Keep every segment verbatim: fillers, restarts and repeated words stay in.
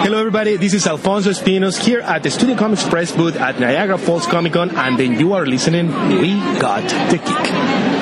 Hello everybody, this is Alfonso Espinos here at the Studio Comics Press booth at Niagara Falls Comic Con, and then you are listening We Got the Geek.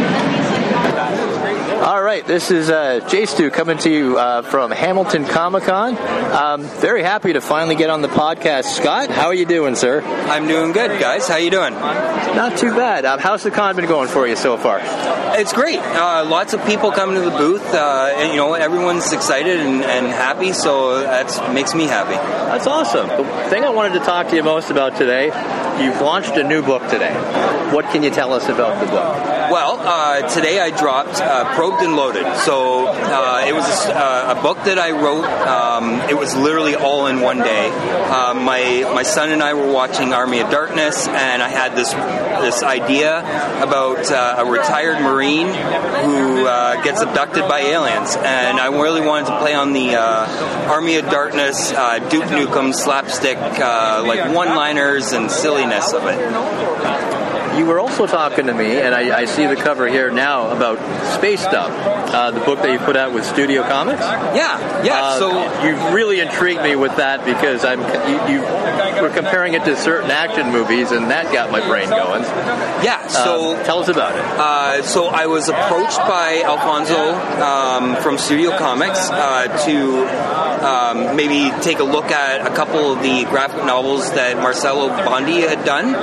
All right, this is uh, J Stu coming to you uh, from Hamilton Comic Con. Um, very happy to finally get on the podcast. Scott, how are you doing, sir? I'm doing good, guys. How you doing? Not too bad. Um, how's the con been going for you so far? It's great. Uh, lots of people coming to the booth. Uh, and, you know, everyone's excited and, and happy, so that makes me happy. That's awesome. The thing I wanted to talk to you most about today, you've launched a new book today. What can you tell us about the book? Well, uh, today I dropped uh, Probed and Loaded. So uh, it was a, uh, a book that I wrote. Um, it was literally all in one day. Uh, my my son and I were watching Army of Darkness, and I had this this idea about uh, a retired Marine who uh, gets abducted by aliens, and I really wanted to play on the uh, Army of Darkness, uh, Duke Nukem slapstick, uh, like one-liners and silliness of it. You were also talking to me, and I, I see the cover here now, about Space Dump, uh, the book that you put out with Studio Comics. Yeah, yeah. Uh, so you really intrigued me with that because I'm you, you were comparing it to certain action movies, and that got my brain going. Yeah. So um, tell us about it. Uh, so I was approached by Alfonso um, from Studio Comics uh, to um, maybe take a look at a couple of the graphic novels that Marcello Bondi had done.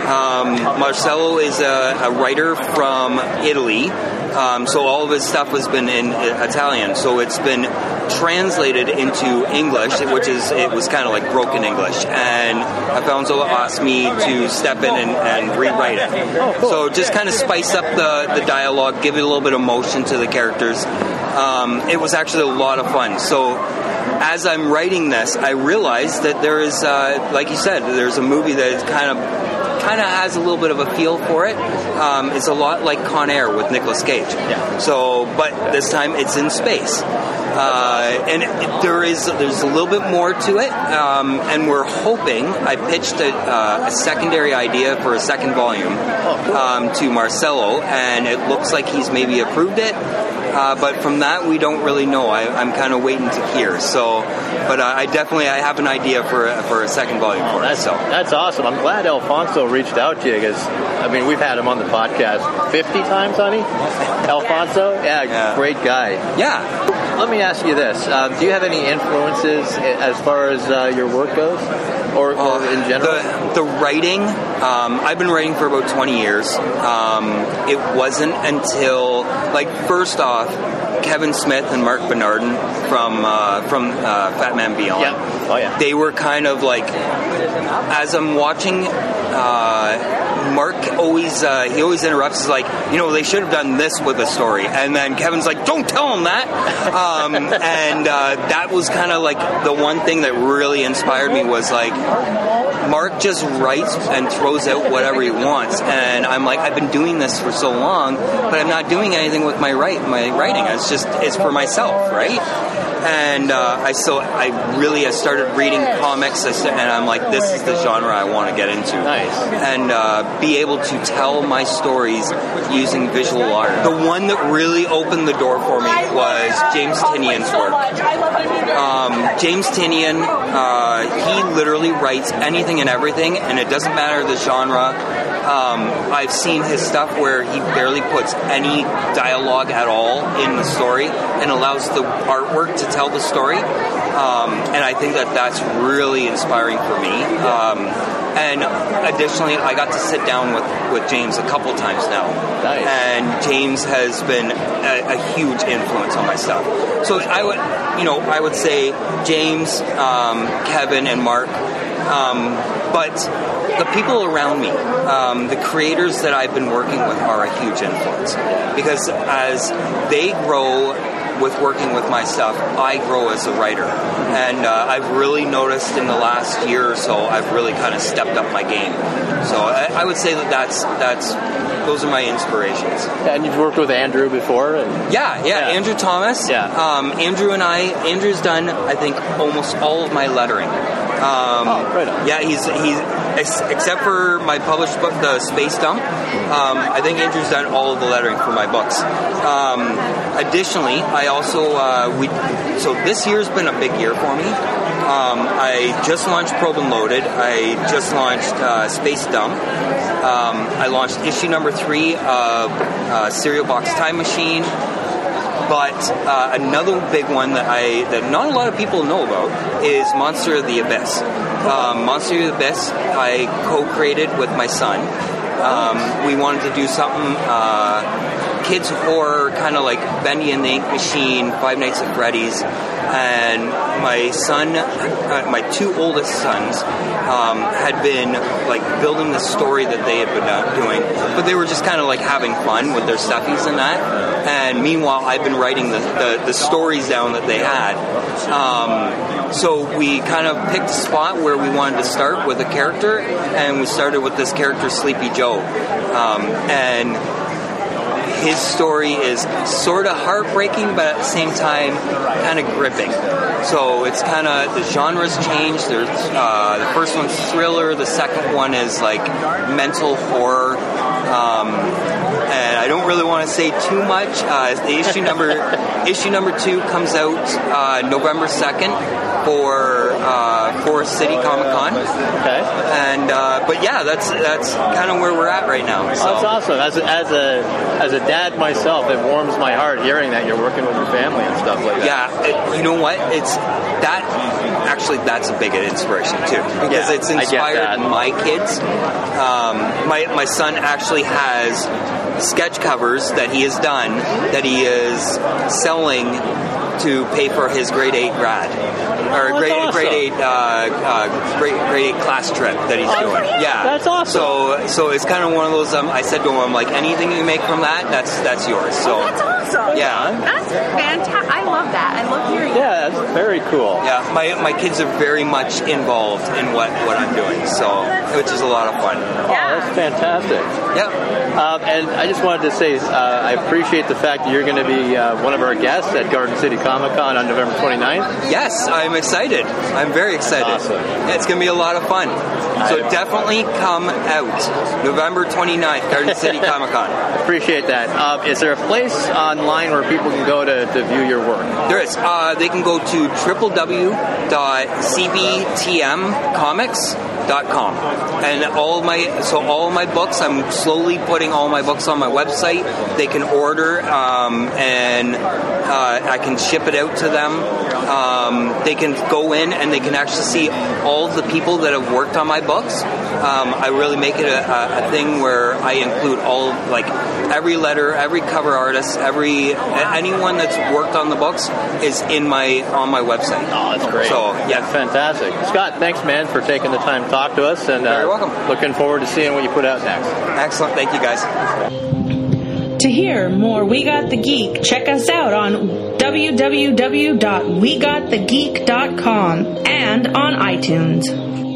Um, Marcello is a, a writer from Italy, um, so all of his stuff has been in Italian. So it's been translated into English, which is it was kind of like broken English. And Alfonso asked me to step in and, and rewrite it. Oh, cool. So just kind of spice up the, the dialogue, give it a little bit of motion to the characters. Um, it was actually a lot of fun. So as I'm writing this, I realized that there is, uh, like you said, there's a movie that is kind of kind of has a little bit of a feel for it. Um, it's a lot like Con Air with Nicolas Cage. Yeah. So, but this time it's in space. Uh, and it, there is there's a little bit more to it, um, and we're hoping. I pitched a, uh, a secondary idea for a second volume um, to Marcello, and it looks like he's maybe approved it. Uh, but from that, we don't really know. I, I'm kind of waiting to hear. So, but uh, I definitely I have an idea for a, for a second volume for that's, it. So that's awesome. I'm glad Alfonso reached out to you because I mean we've had him on the podcast fifty times, honey. Alfonso, yeah, yeah. Great guy. Yeah. Let me ask you this: um, do you have any influences as far as uh, your work goes, or, or uh, in general? The, the writing. Um, I've been writing for about twenty years. Um, it wasn't until, like, first off, Kevin Smith and Mark Bernardin from uh, from uh, Fat Man Beyond. Yeah. Oh yeah. They were kind of like, as I'm watching. Uh, Mark always uh, he always interrupts. He's like, you know, they should have done this with the story, and then Kevin's like, don't tell him that. Um, and uh, that was kind of like the one thing that really inspired me was like, Mark just writes and throws out whatever he wants, and I'm like, I've been doing this for so long, but I'm not doing anything with my write my writing. It's just it's for myself, right? And uh, I so I really I started reading comics, and I'm like, this is the genre I want to get into. Nice. And uh, be able to tell my stories using visual art. The one that really opened the door for me was James Tynion's work. Um, James Tynion, uh, he literally writes anything and everything, and it doesn't matter the genre. Um, I've seen his stuff where he barely puts any dialogue at all in the story and allows the artwork to tell the story. Um, and I think that that's really inspiring for me. Um, and additionally, I got to sit down with, with James a couple times now. Nice. And James has been a, a huge influence on my stuff. So I would, you know, I would say James, um, Kevin, and Mark. Um, but the people around me, um, the creators that I've been working with are a huge influence. Because as they grow with working with my stuff, I grow as a writer. And uh, I've really noticed in the last year or so, I've really kind of stepped up my game. So I, I would say that that's, that's those are my inspirations. And you've worked with Andrew before? And yeah, yeah, yeah, Andrew Thomas. Yeah. Um, Andrew and I, Andrew's done, I think, almost all of my lettering. Um, oh, right on. Yeah, he's he's except for my published book, The Space Dump. Um, I think Andrew's done all of the lettering for my books. Um, additionally, I also uh, we so this year's been a big year for me. Um, I just launched Probe and Loaded. I just launched uh, Space Dump. Um, I launched issue number three of uh, Cereal Box Time Machine. But uh, another big one that I that not a lot of people know about is Monster of the Abyss. Um, Monster of the Abyss I co-created with my son. Um, we wanted to do something uh, kids horror, kind of like Bendy and the Ink Machine, Five Nights at Freddy's. And my son, uh, my two oldest sons, um, had been like building the story that they had been uh, doing, but they were just kind of like having fun with their stuffies and that. And meanwhile, I've been writing the, the, the stories down that they had. Um, so we kind of picked a spot where we wanted to start with a character, and we started with this character, Sleepy Joe. Um, and his story is sort of heartbreaking, but at the same time, kind of gripping. So it's kind of, the genres change. There's uh, the first one's thriller. The second one is like mental horror. Um, and I don't really want to say too much. Uh, the issue number issue number two comes out uh, November second for uh, Forest City Comic Con. Okay. And uh, but yeah, that's that's kind of where we're at right now. So. That's awesome. As a, as a as a dad myself, it warms my heart hearing that you're working with your family and stuff like that. Yeah, it, you know what? It's that actually that's a big inspiration too, because Yeah, it's inspired my kids. Um, my my son actually has sketch covers that he has done that he is selling to pay for his grade eight grad. Or Oh, grade, awesome. grade eight, uh, uh, grade, grade eight class trip that he's Oh, doing. Yeah, that's awesome. So, so it's kind of one of those. Um, I said to him, like, anything you make from that, that's that's yours. So, That's awesome. yeah, That's fantastic. I love that. I love hearing Yeah, that's very cool. yeah. My my kids are very much involved in what, what I'm doing, so which is a lot of fun. Oh, that's fantastic. Yeah. Um, and I just wanted to say, uh, I appreciate the fact that you're going to be uh, one of our guests at Garden City Comic Con on November twenty-ninth. Yes, I'm excited. I'm very excited. Awesome. Yeah, it's going to be a lot of fun. So I- definitely come out November twenty-ninth, Garden City Comic Con. Appreciate that. Um, is there a place online where people can go to, to view your work? There is. Uh, they can go to w w w dot c b t m comics dot com, and all of my so all of my books. I'm slowly putting all my books on my website. They can order, um, and uh, I can ship it out to them. Um, they can go in and they can actually see all of the people that have worked on my books. Um, I really make it a, a, a thing where I include all, like, every letter, every cover artist, every anyone that's worked on the books is in my on my website. Oh, that's great. So yeah, That's fantastic. Scott, thanks, man, for taking the time to talk to us. And uh, Very welcome. Looking forward to seeing what you put out next. excellent. Thank you, guys. To hear more We Got the Geek, check us out on w w w dot we got the geek dot com and on iTunes.